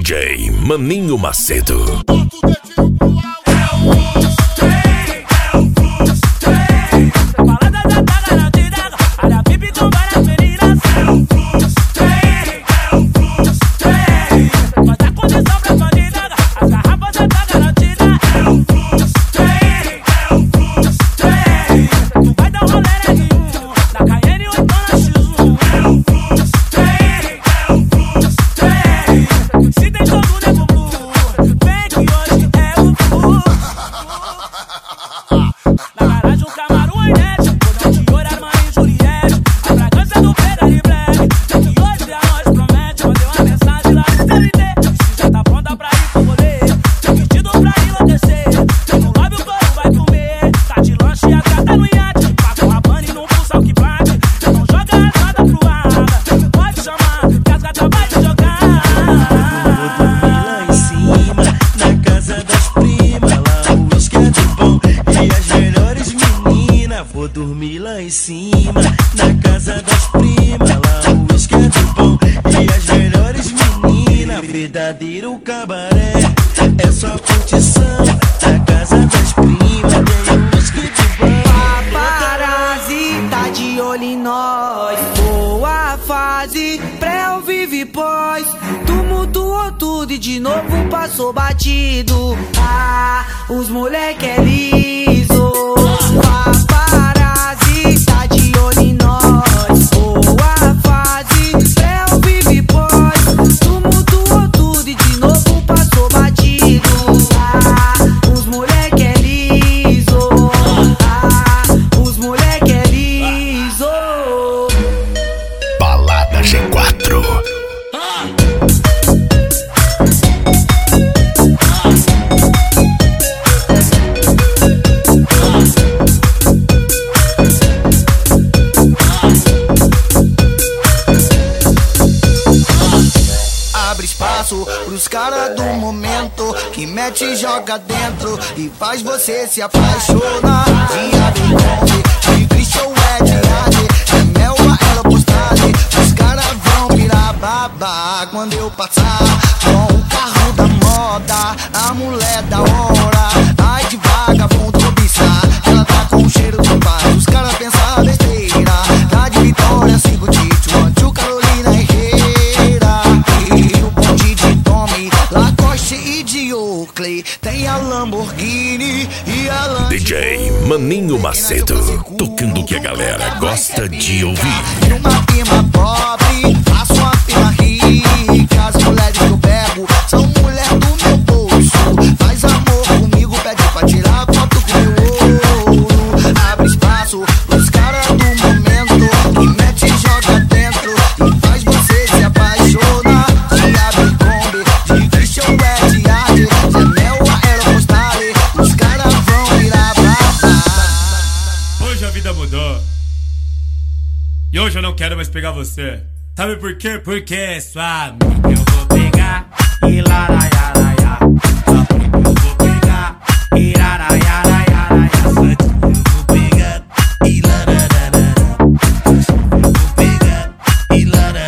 DJ Maninho Macedo. Vou dormir lá em cima, na casa das primas. Lá o uísque é de bom e as melhores meninas. Verdadeiro cabaré, é só curtição. Na casa das primas tem o uísque de bom. Paparazzi tá de olho em nós. Boa fase, pré ou vive pós. Tumultuou tudo e de novo passou batido. Ah, os moleque é liso. Paparazzi tá de olho em nós. Boa fase, pré ou vive pós. Tumultuou tudo e de novo passou batido. Ah, os moleque é liso. Ah, os moleque é liso. Balada G4. Pros caras do momento que mete e joga dentro e faz você se apaixonar. Dia de Kombi, de Christian Ed, é mel, ela postagem. Os caras vão virar babá quando eu passar com o carro da moda, a mulher da hora. Ai de vagabundo cobiçar, ela tá com o cheiro do pai. Os caras pensam besteira, tá de Vitória, 5 de Tchuanchu, Carolina Herrera. E o bonde de Tommy, Lacoste e de Oakley. Tem a Lamborghini e a Lamborghini. DJ Maninho Macedo, tocando o que a galera gosta de ouvir. Uma prima pobre, faço uma prima rica. As mulheres que eu pego são mulher do meu bolso. Faz amor comigo, pede pra tirar foto com meu ouro. Abre espaço pros caras do momento que mete e joga dentro e faz você se apaixonar. De abre Kombi, de Christian Ed, de mel, aerostale. Os caras vão virar babá. Hoje a vida mudou e hoje eu não quero mais pegar você. Sabe por quê? Porque sua amiga eu vou pegar e laraiaraia. Sua prima eu vou pegar e laraiaraia. Sua tia eu vou pegar e larararara. Eu vou pegar e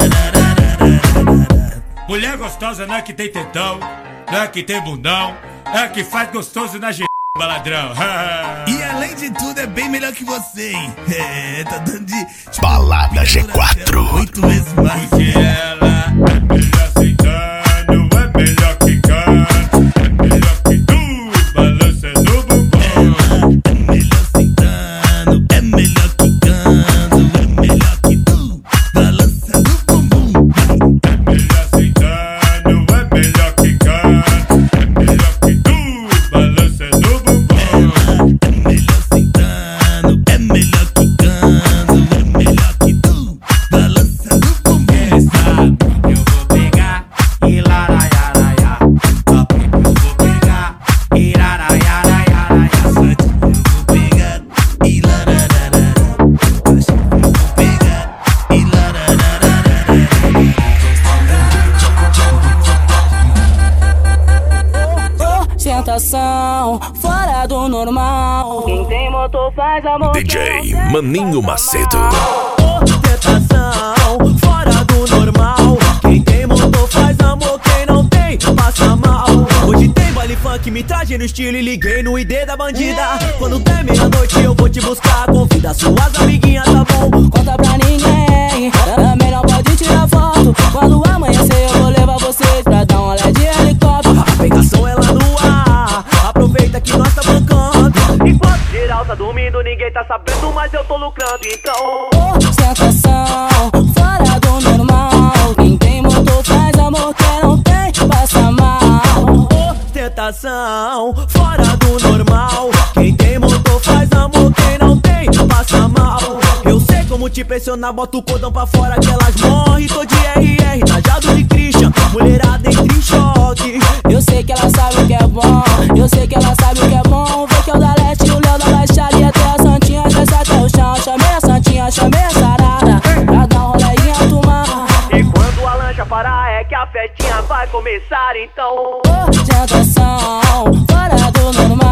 larararara. Mulher gostosa não é que tem tetão, não é que tem bundão, é que faz gostoso na baladrão. E além de tudo é bem melhor que você, hein? É, tá dando de Balada G4. 8 vezes mais. Porque ela é melhor sentando, é melhor quicando, é melhor que tu, balançando o bumbum. É melhor sentando, é melhor quicando, é melhor que tu, balançando o bumbum. É melhor sentando, é melhor quicando, é melhor que tu, balançando o bumbum. É melhor sentando, é melhor quicando, é melhor que tu, balançando o bumbum. Essa amiga eu vou pegar e laraiaraia. Sua prima eu vou pegar e laraiaraia. Sua tia eu vou pegar e larararara. Sua tia eu vou pegar e larararara. Ostentação fora do normal. Quem tem motor faz amor. DJ Maninho Macedo. Ostentação fora do normal. Quem tem motor faz amor, quem não tem funk, me traje no estilo e liguei no ID da bandida. Quando der meia-noite eu vou te buscar, convida suas amiguinhas, tá bom? Conta pra ninguém, também não pode tirar foto. Quando amanhecer eu vou levar vocês pra dar um olé de helicóptero. A pegação é lá no ar, aproveita que nós tá bancando. Enquanto geral tá dormindo, ninguém tá sabendo, mas eu tô lucrando, então ostentação, fora do normal. Quem tem motor faz amor, quem não tem passa mal. Ostentação, fora do normal. Quem tem motor faz amor, quem não tem passa mal. Eu sei como te pressionar, bota o cordão pra fora que elas morrem. Tô de RR, trajado de Christian, mulherada entra em choque. Eu sei que ela sabe o que é bom, eu sei que ela sabe o que é bom. Vê que é o da Leste e o Léo da Baixada e até a Santinha desce até o chão. Chamei a Santinha, chamei a Sarada pra dar um rolê em alto mar. E quando a lancha parar é que a festinha vai começar, então ostentação, fora do normal.